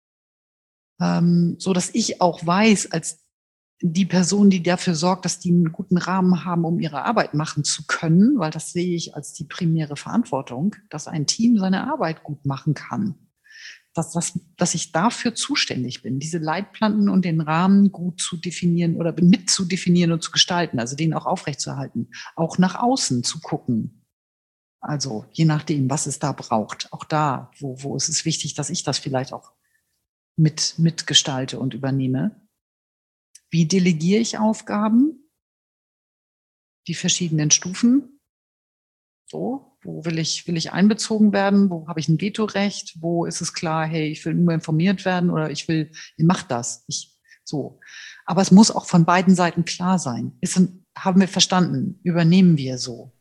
Ähm, so dass ich auch weiß, als die Person, die dafür sorgt, dass die einen guten Rahmen haben, um ihre Arbeit machen zu können, weil das sehe ich als die primäre Verantwortung, dass ein Team seine Arbeit gut machen kann. Dass, dass, dass ich dafür zuständig bin, diese Leitplanken und den Rahmen gut zu definieren oder mit zu definieren und zu gestalten, also den auch aufrechtzuerhalten, auch nach außen zu gucken. Also je nachdem, was es da braucht, auch da, wo, wo ist es wichtig, dass ich das vielleicht auch mit mitgestalte und übernehme. Wie delegiere ich Aufgaben? Die verschiedenen Stufen. So, wo will ich, will ich einbezogen werden? Wo habe ich ein Vetorecht? Wo ist es klar, hey, ich will nur informiert werden oder ich will, ihr macht das. Ich, so. Aber es muss auch von beiden Seiten klar sein. Ist, haben wir verstanden? Übernehmen wir so?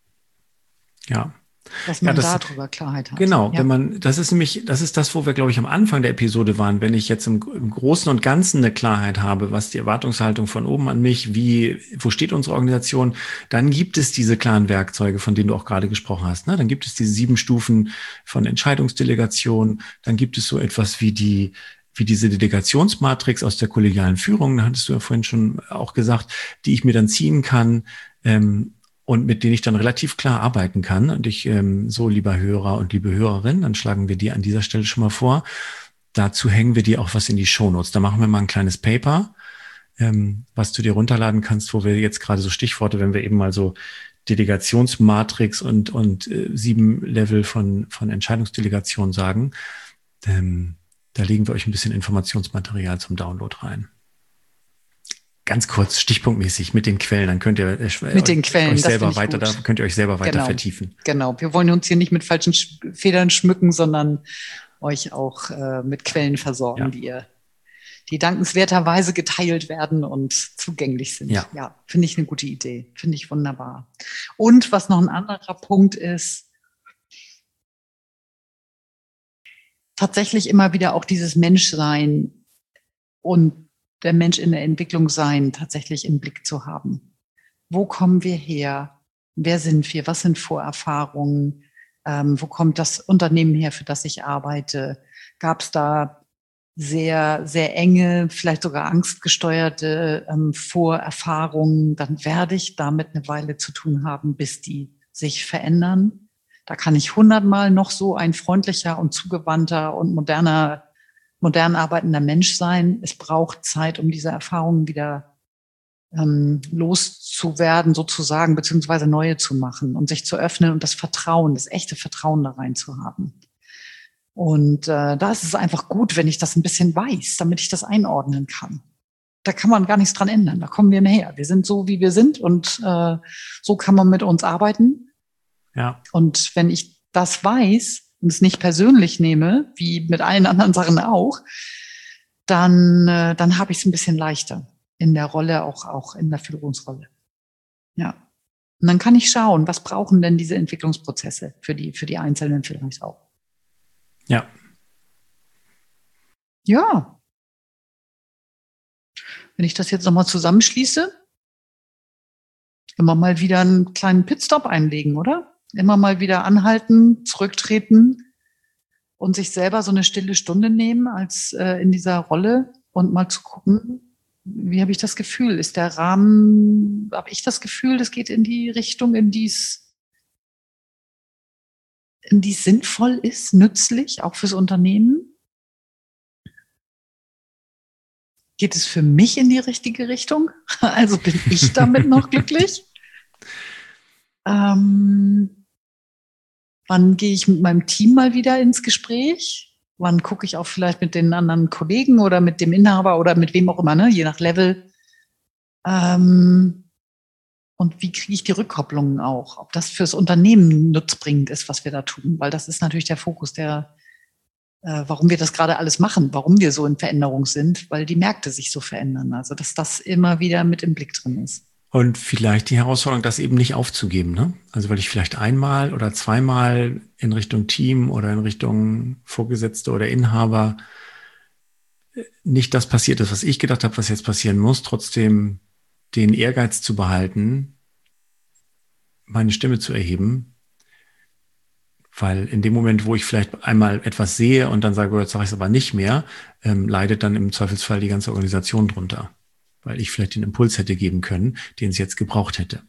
Ja. Dass man ja, das, darüber Klarheit hat. Genau, ja. wenn man, das ist nämlich, das ist das, wo wir, glaube ich, am Anfang der Episode waren. Wenn ich jetzt im, im Großen und Ganzen eine Klarheit habe, was die Erwartungshaltung von oben an mich, wie, wo steht unsere Organisation, dann gibt es diese klaren Werkzeuge, von denen du auch gerade gesprochen hast. Ne? Dann gibt es diese sieben Stufen von Entscheidungsdelegation. Dann gibt es so etwas wie die, wie diese Delegationsmatrix aus der kollegialen Führung, da hattest du ja vorhin schon auch gesagt, die ich mir dann ziehen kann, ähm, und mit denen ich dann relativ klar arbeiten kann. Und ich, ähm, so lieber Hörer und liebe Hörerin, dann schlagen wir die an dieser Stelle schon mal vor. dazu hängen wir dir auch was in die Shownotes. Da machen wir mal ein kleines Paper, ähm, was du dir runterladen kannst, wo wir jetzt gerade so Stichworte, wenn wir eben mal so Delegationsmatrix und, und äh, sieben Level von, von Entscheidungsdelegation sagen, ähm, da legen wir euch ein bisschen Informationsmaterial zum Download rein. Ganz kurz, stichpunktmäßig mit den Quellen, dann könnt ihr äh, mit den Quellen, euch selber weiter, gut. da könnt ihr euch selber weiter genau. vertiefen. Genau, wir wollen uns hier nicht mit falschen Federn schmücken, sondern euch auch äh, mit Quellen versorgen, ja. die ihr, die dankenswerterweise geteilt werden und zugänglich sind. Ja, ja, finde ich eine gute Idee, finde ich wunderbar. Und was noch ein anderer Punkt ist, tatsächlich immer wieder auch dieses Menschsein und der Mensch in der Entwicklung sein tatsächlich im Blick zu haben. Wo kommen wir her? Wer sind wir? Was sind Vorerfahrungen? Ähm, wo kommt das Unternehmen her, für das ich arbeite? Gab es da sehr, sehr enge, vielleicht sogar angstgesteuerte ähm, Vorerfahrungen? Dann werde ich damit eine Weile zu tun haben, bis die sich verändern. Da kann ich hundertmal noch so ein freundlicher und zugewandter und moderner modern arbeitender Mensch sein. Es braucht Zeit, um diese Erfahrungen wieder ähm, loszuwerden, sozusagen, beziehungsweise neue zu machen und sich zu öffnen und das Vertrauen, das echte Vertrauen da rein zu haben. Und äh, da ist es einfach gut, wenn ich das ein bisschen weiß, damit ich das einordnen kann. Da kann man gar nichts dran ändern. Da kommen wir mehr her. Wir sind so, wie wir sind und äh, so kann man mit uns arbeiten. Ja. Und wenn ich das weiß, und es nicht persönlich nehme, wie mit allen anderen Sachen auch, dann, äh, dann habe ich es ein bisschen leichter in der Rolle, auch, auch in der Führungsrolle. Ja. Und dann kann ich schauen, was brauchen denn diese Entwicklungsprozesse für die, für die Einzelnen vielleicht auch. Ja. Ja. Wenn ich das jetzt nochmal zusammenschließe, immer mal wieder einen kleinen Pitstop einlegen, oder? Immer mal wieder anhalten, zurücktreten und sich selber so eine stille Stunde nehmen als äh, in dieser Rolle und mal zu gucken, wie habe ich das Gefühl? Ist der Rahmen, habe ich das Gefühl, das geht in die Richtung, in die es in die es sinnvoll ist, nützlich, auch fürs Unternehmen? Geht es für mich in die richtige Richtung? Also bin ich damit noch glücklich? Ähm, Wann gehe ich mit meinem Team mal wieder ins Gespräch? Wann gucke ich auch vielleicht mit den anderen Kollegen oder mit dem Inhaber oder mit wem auch immer, ne? Je nach Level. Ähm, und wie kriege ich die Rückkopplungen auch? Ob das fürs Unternehmen nutzbringend ist, was wir da tun? Weil das ist natürlich der Fokus, der, äh, warum wir das gerade alles machen, warum wir so in Veränderung sind, weil die Märkte sich so verändern. Also dass das immer wieder mit im Blick drin ist. Und vielleicht die Herausforderung, das eben nicht aufzugeben, ne? Also weil ich vielleicht einmal oder zweimal in Richtung Team oder in Richtung Vorgesetzte oder Inhaber nicht das passiert ist, was ich gedacht habe, was jetzt passieren muss, trotzdem den Ehrgeiz zu behalten, meine Stimme zu erheben. Weil in dem Moment, wo ich vielleicht einmal etwas sehe und dann sage, jetzt sage ich es aber nicht mehr, ähm, leidet dann im Zweifelsfall die ganze Organisation drunter. Weil ich vielleicht den Impuls hätte geben können, den es jetzt gebraucht hätte.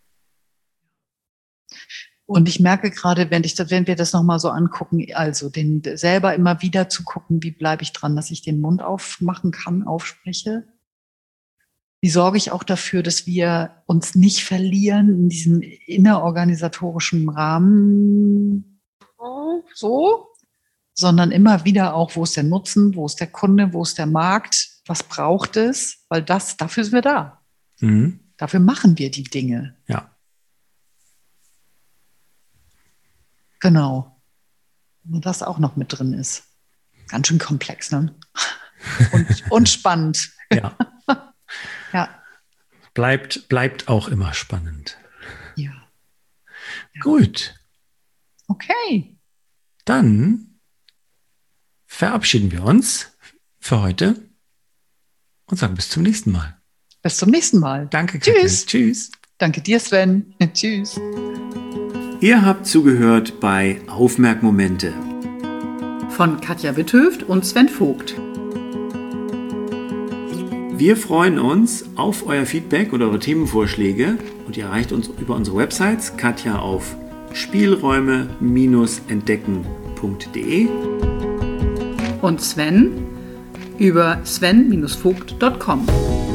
Und ich merke gerade, wenn ich das, wenn wir das nochmal so angucken, also den selber immer wieder zu gucken, wie bleibe ich dran, dass ich den Mund aufmachen kann, aufspreche. Wie sorge ich auch dafür, dass wir uns nicht verlieren in diesem innerorganisatorischen Rahmen, so, sondern immer wieder auch, wo ist der Nutzen, wo ist der Kunde, wo ist der Markt, was braucht es? Weil das, dafür sind wir da. Mhm. Dafür machen wir die Dinge. Ja. Genau. Und das auch noch mit drin ist. Ganz schön komplex, ne? Und, und spannend. Ja. Ja. Bleibt, bleibt auch immer spannend. Ja. Ja. Gut. Okay. Dann verabschieden wir uns für heute und sagen bis zum nächsten Mal. Bis zum nächsten Mal. Danke, Katja. Tschüss. Tschüss. Danke dir, Sven. Tschüss. Ihr habt zugehört bei Aufmerkmomente von Katja Witthöft und Sven Vogt. Wir freuen uns auf euer Feedback oder eure Themenvorschläge und ihr erreicht uns über unsere Websites Katja auf spielräume Bindestrich entdecken Punkt de und Sven über sven Bindestrich vogt Punkt com.